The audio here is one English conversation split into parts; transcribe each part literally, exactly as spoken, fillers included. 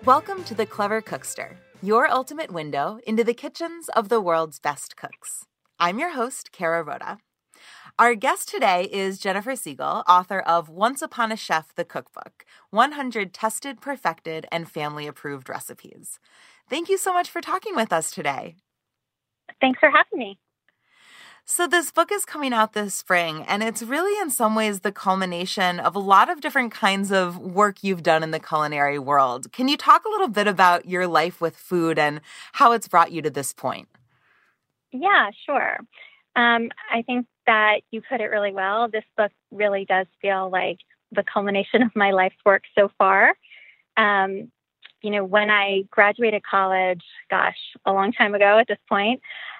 Welcome to The Clever Cookster, your ultimate window into the kitchens of the world's best cooks. I'm your host, Kara Rhoda. Our guest today is Jennifer Siegel, author of Once Upon a Chef, the Cookbook, one hundred Tested, Perfected, and Family-Approved Recipes. Thank you so much for talking with us today. Thanks for having me. So this book is coming out this spring, and it's really in some ways the culmination of a lot of different kinds of work you've done in the culinary world. Can you talk a little bit about your life with food and how it's brought you to this point? Yeah, sure. Um, I think that you put it really well. This book really does feel like the culmination of my life's work so far. Um, you know, when I graduated college, gosh, a long time ago at this point,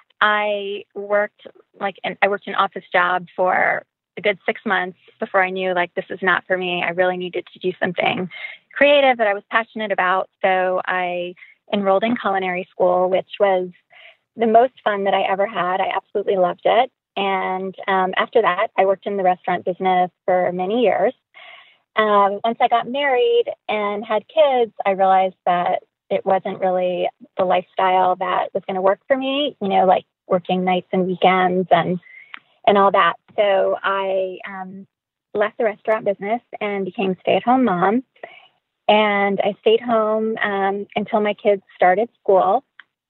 I worked like an, I worked an office job for a good six months before I knew like this is not for me. I really needed to do something creative that I was passionate about. So I enrolled in culinary school, which was the most fun that I ever had. I absolutely loved it. And um, after that, I worked in the restaurant business for many years. Um, once I got married and had kids, I realized that it wasn't really the lifestyle that was going to work for me, you know, like working nights and weekends and and all that. So I um, left the restaurant business and became a stay-at-home mom. And I stayed home um, until my kids started school.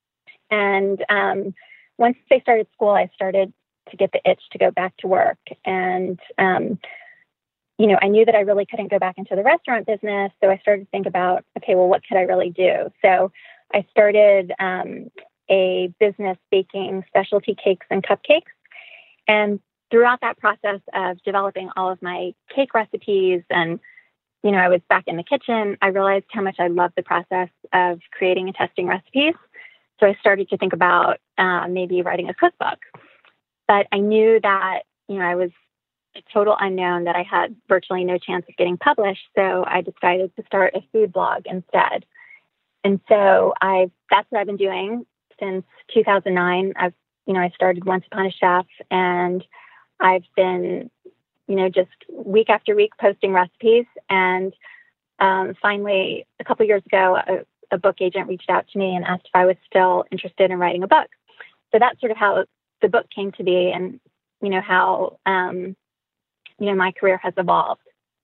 And um, once they started school, I started to get the itch to go back to work. And, um, you know, I knew that I really couldn't go back into the restaurant business. So I started to think about, okay, well, what could I really do? So I started um, a business baking specialty cakes and cupcakes. And throughout that process of developing all of my cake recipes and, you know, I was back in the kitchen, I realized how much I loved the process of creating and testing recipes. So I started to think about uh, maybe writing a cookbook. But I knew that, you know, I was a total unknown, that I had virtually no chance of getting published. So I decided to start a food blog instead. And so I that's what I've been doing since two thousand nine. I've, you know, I started Once Upon a Chef, and I've been, you know, just week after week posting recipes. And um, finally, a couple years ago, a, a book agent reached out to me and asked if I was still interested in writing a book. So that's sort of how the book came to be, and, you know, how, um, you know, my career has evolved.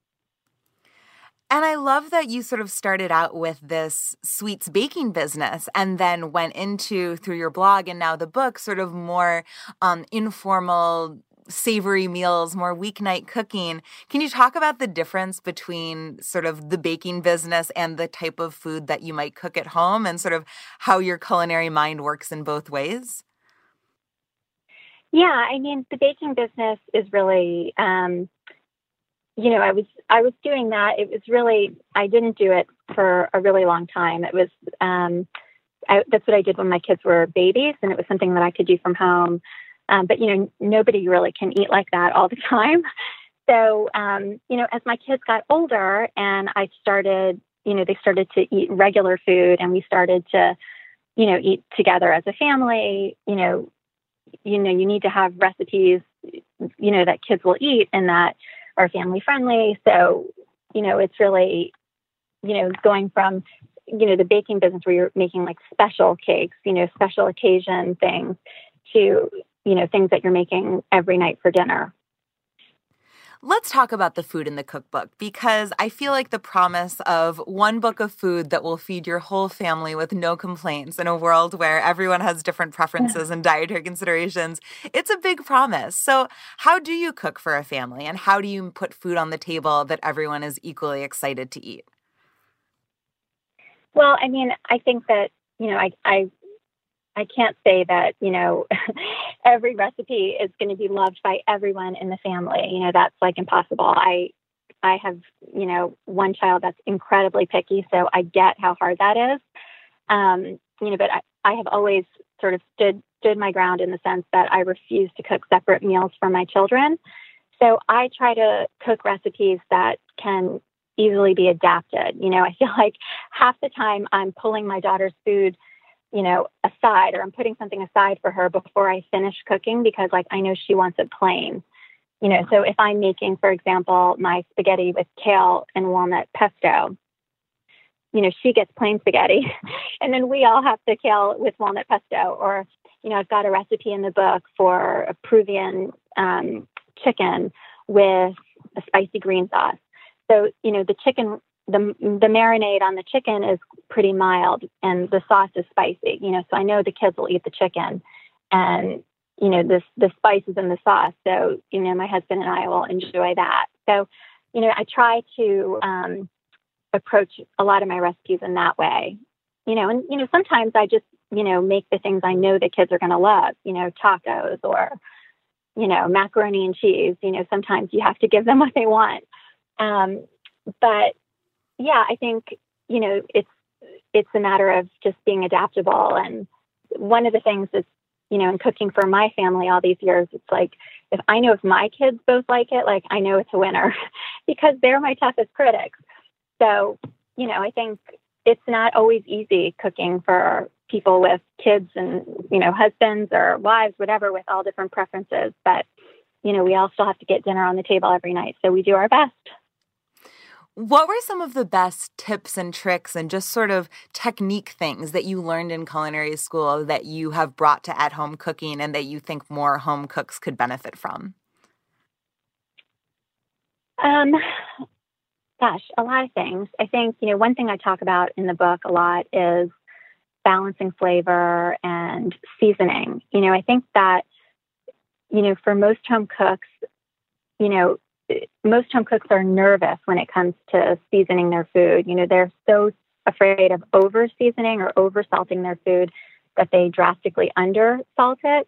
And I love that you sort of started out with this sweets baking business and then went into, through your blog and now the book, sort of more um, informal, savory meals, more weeknight cooking. Can you talk about the difference between sort of the baking business and the type of food that you might cook at home, and sort of how your culinary mind works in both ways? Yeah, I mean, the baking business is really, um, you know, I was I was doing that. It was really, I didn't do it for a really long time. It was, um, I, that's what I did when my kids were babies, and it was something that I could do from home. Um, but, you know, nobody really can eat like that all the time. So, um, you know, as my kids got older and I started, you know, they started to eat regular food, and we started to, you know, eat together as a family, you know, you know, you need to have recipes, you know, that kids will eat and that are family friendly. So, you know, it's really, you know, going from, you know, the baking business where you're making like special cakes, you know, special occasion things, to, you know, things that you're making every night for dinner. Let's talk about the food in the cookbook, because I feel like the promise of one book of food that will feed your whole family with no complaints in a world where everyone has different preferences and dietary considerations, it's a big promise. So how do you cook for a family, and how do you put food on the table that everyone is equally excited to eat? Well, I mean, I think that, you know, I, I I can't say that, you know, every recipe is going to be loved by everyone in the family. You know, that's like impossible. I, I have, you know, one child that's incredibly picky, so I get how hard that is. Um, you know, but I, I have always sort of stood, stood my ground in the sense that I refuse to cook separate meals for my children. So I try to cook recipes that can easily be adapted. You know, I feel like half the time I'm pulling my daughter's food, you know, aside, or I'm putting something aside for her before I finish cooking, because like I know she wants it plain. You know, so if I'm making, for example, my spaghetti with kale and walnut pesto, you know, she gets plain spaghetti and then we all have to kale with walnut pesto. Or, you know, I've got a recipe in the book for a Peruvian um, chicken with a spicy green sauce. So, you know, the chicken, the the marinade on the chicken is pretty mild and the sauce is spicy, you know, so I know the kids will eat the chicken and, you know, this, the spices in the sauce. So, you know, my husband and I will enjoy that. So, you know, I try to um, approach a lot of my recipes in that way, you know, and, you know, sometimes I just, you know, make the things I know the kids are going to love, you know, tacos or, you know, macaroni and cheese. You know, sometimes you have to give them what they want. Um, but yeah, I think, you know, it's, it's a matter of just being adaptable. And one of the things is, you know, in cooking for my family all these years, it's like, if I know if my kids both like it, like I know it's a winner because they're my toughest critics. So, you know, I think it's not always easy cooking for people with kids and, you know, husbands or wives, whatever, with all different preferences. But, you know, we all still have to get dinner on the table every night. So we do our best. What were some of the best tips and tricks and just sort of technique things that you learned in culinary school that you have brought to at-home cooking and that you think more home cooks could benefit from? Um, gosh, a lot of things. I think, you know, one thing I talk about in the book a lot is balancing flavor and seasoning. You know, I think that, you know, for most home cooks, you know, most home cooks are nervous when it comes to seasoning their food. You know, they're so afraid of over seasoning or over salting their food that they drastically under salt it.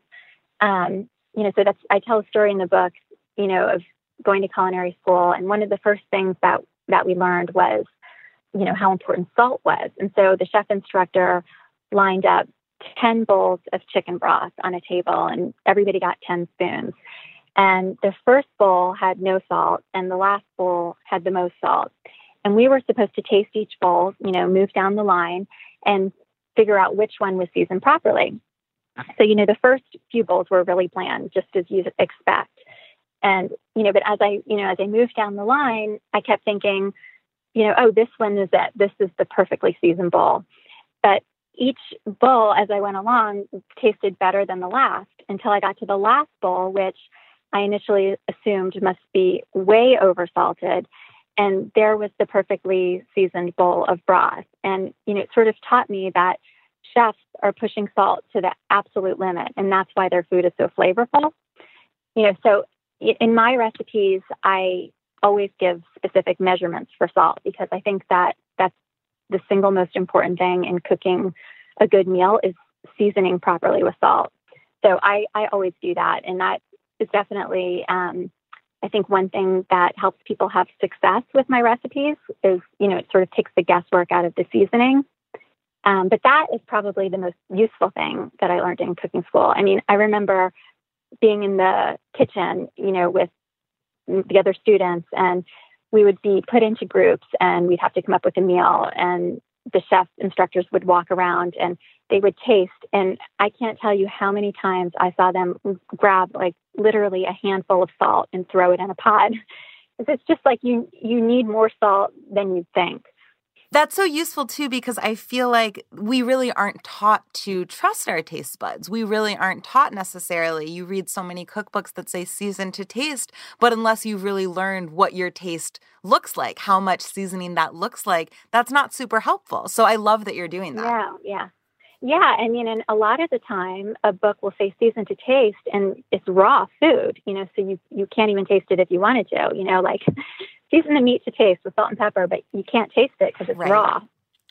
Um, you know, so that's, I tell a story in the book, you know, of going to culinary school. And one of the first things that, that we learned was, you know, how important salt was. And so the chef instructor lined up ten bowls of chicken broth on a table and everybody got ten spoons. And the first bowl had no salt and the last bowl had the most salt. And we were supposed to taste each bowl, you know, move down the line and figure out which one was seasoned properly. So, you know, the first few bowls were really bland, just as you'd expect. And, you know, but as I, you know, as I moved down the line, I kept thinking, you know, oh, this one is it. This is the perfectly seasoned bowl. But each bowl, as I went along, tasted better than the last until I got to the last bowl, which I initially assumed must be way over salted. And there was the perfectly seasoned bowl of broth. And, you know, it sort of taught me that chefs are pushing salt to the absolute limit. And that's why their food is so flavorful. You know, so in my recipes, I always give specific measurements for salt because I think that that's the single most important thing in cooking a good meal is seasoning properly with salt. So I, I always do that. And that is definitely, um, I think one thing that helps people have success with my recipes is, you know, it sort of takes the guesswork out of the seasoning. Um, but that is probably the most useful thing that I learned in cooking school. I mean, I remember being in the kitchen, you know, with the other students, and we would be put into groups and we'd have to come up with a meal, and the chef instructors would walk around and they would taste. And I can't tell you how many times I saw them grab like literally a handful of salt and throw it in a pot. It's just like you, you need more salt than you'd think. That's so useful, too, because I feel like we really aren't taught to trust our taste buds. We really aren't taught necessarily. You read so many cookbooks that say season to taste, but unless you've really learned what your taste looks like, how much seasoning that looks like, that's not super helpful. So I love that you're doing that. Yeah, yeah. Yeah, I mean, and a lot of the time, a book will say season to taste, and it's raw food, you know, so you, you can't even taste it if you wanted to, you know, like season the meat to taste with salt and pepper, but you can't taste it because it's right. raw.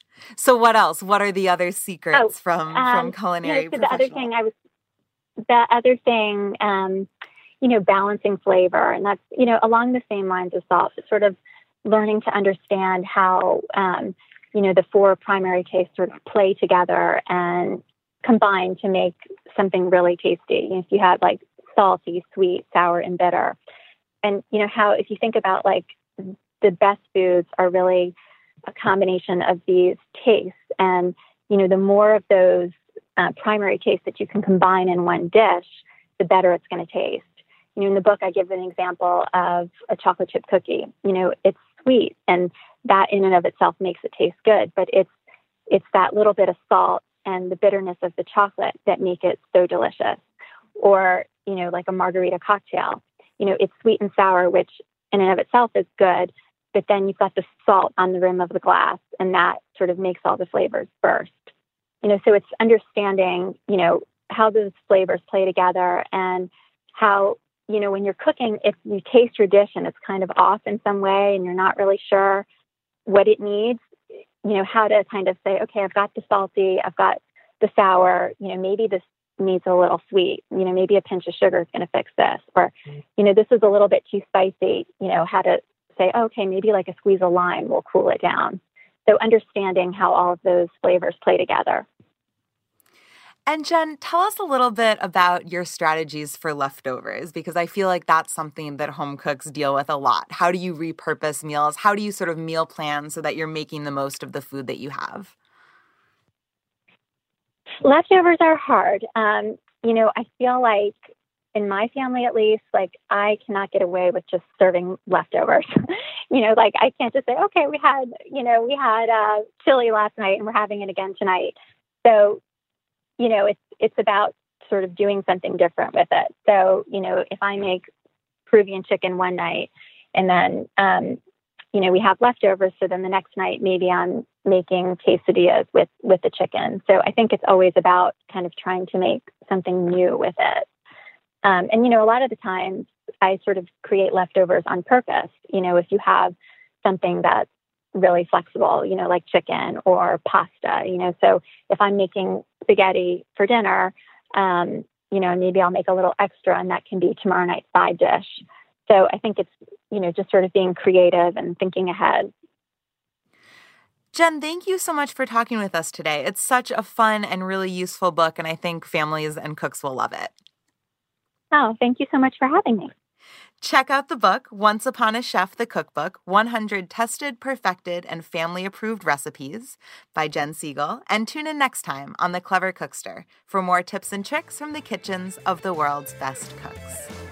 So what else? What are the other secrets oh, from, um, from culinary you know, so the other thing I was, the other thing, um, you know, balancing flavor, and that's, you know, along the same lines as salt, it's sort of learning to understand how, um, you know, the four primary tastes sort of play together and combine to make something really tasty. You know, if you have like salty, sweet, sour, and bitter. And, you know, how if you think about like the best foods are really a combination of these tastes. And, you know, the more of those uh, primary tastes that you can combine in one dish, the better it's going to taste. You know, in the book, I give an example of a chocolate chip cookie. You know, it's sweet, and that in and of itself makes it taste good. But it's it's that little bit of salt and the bitterness of the chocolate that make it so delicious. Or, you know, like a margarita cocktail, you know, it's sweet and sour, which in and of itself is good, but then you've got the salt on the rim of the glass, and that sort of makes all the flavors burst. You know, so it's understanding, you know, how those flavors play together, and how, you know, when you're cooking, if you taste your dish and it's kind of off in some way and you're not really sure what it needs, you know, how to kind of say, okay, I've got the salty, I've got the sour, you know, maybe this needs a little sweet, you know, maybe a pinch of sugar is going to fix this, or, you know, this is a little bit too spicy, you know, how to say, oh, okay, maybe like a squeeze of lime will cool it down. So understanding how all of those flavors play together. And Jen, tell us a little bit about your strategies for leftovers, because I feel like that's something that home cooks deal with a lot. How do you repurpose meals? How do you sort of meal plan so that you're making the most of the food that you have? Leftovers are hard. Um, you know, I feel like in my family, at least, like I cannot get away with just serving leftovers. you know, like I can't just say, okay, we had, you know, we had uh, chili last night and we're having it again tonight. So, you know, it's it's about sort of doing something different with it. So, you know, if I make Peruvian chicken one night and then, um, you know, we have leftovers, so then the next night maybe I'm making quesadillas with, with the chicken. So I think it's always about kind of trying to make something new with it. Um, and, you know, a lot of the times I sort of create leftovers on purpose. You know, if you have something that's really flexible, you know, like chicken or pasta, you know, so if I'm making spaghetti for dinner, um, you know, maybe I'll make a little extra and that can be tomorrow night's side dish. So I think it's, you know, just sort of being creative and thinking ahead. Jen, thank you so much for talking with us today. It's such a fun and really useful book, and I think families and cooks will love it. Oh, thank you so much for having me. Check out the book, Once Upon a Chef, the Cookbook, one hundred Tested, Perfected, and Family-Approved Recipes by Jen Siegel, and tune in next time on The Clever Cookster for more tips and tricks from the kitchens of the world's best cooks.